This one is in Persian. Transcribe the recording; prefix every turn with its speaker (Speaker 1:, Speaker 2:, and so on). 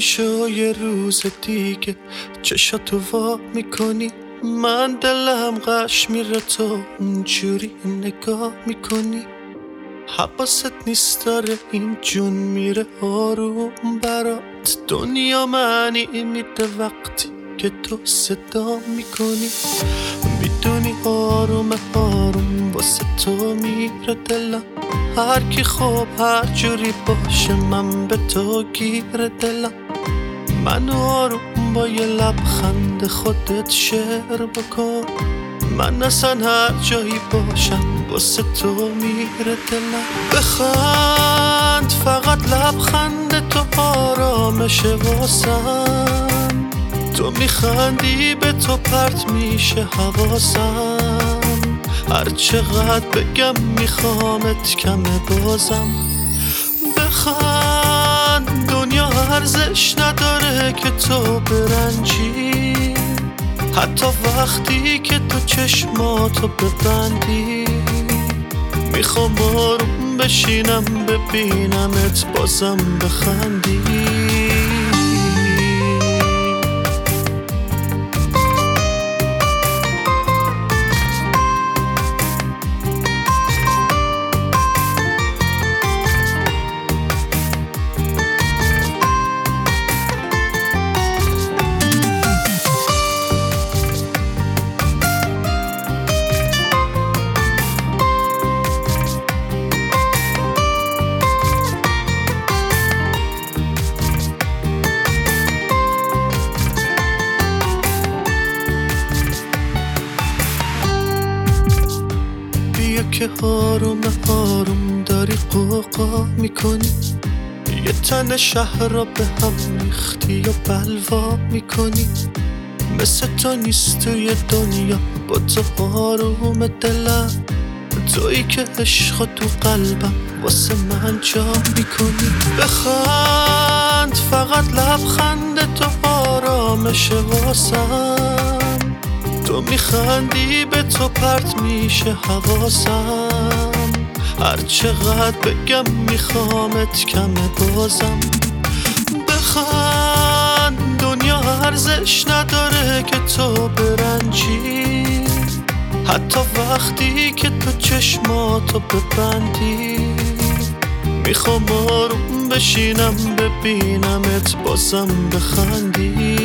Speaker 1: میشه و یه روز دیگه چشاتو وا میکنی، من دلم غش میره تو اونجوری نگاه میکنی. حواست نیست داره این جون میره آروم برات، دنیا معنی میده وقتی که تو صدا میکنی. میدونی آروم آروم واسه تو میره دلم، هر کی خوب هر جوری باشه من به تو گیره دلم. من آروم با یه لبخند خودت شعر بکن، من اصلا هر جایی باشم واسه تو میره دلم. بخند فقط لبخند تو آرامشه واسم، تو میخندی به تو پرت میشه حواسم، هر چقدر بگم میخوامت کمه بازم. بخند دنیا ارزش نداره که تو برنجی، حتی وقتی که تو چشماتو ببندی. میخوام آروم بشینم ببینمت بازم بخندی. که آروم آروم داری قوقا میکنی، یه تن شهر را به هم ریختی و بلوا میکنی. مثل تو نیست توی دنیا با تو آروم دلم، تویی که عشق تو قلبم واسه من جا میکنی. بخند فقط لبخند تو آرامشه واسم، تو میخندی به تو پرت میشه حواسم، هر چقدر بگم میخوامت کمه بازم. بخند دنیا ارزش نداره که تو برنجی، حتی وقتی که تو چشماتو ببندی. میخوام آروم بشینم ببینمت بازم بخندی.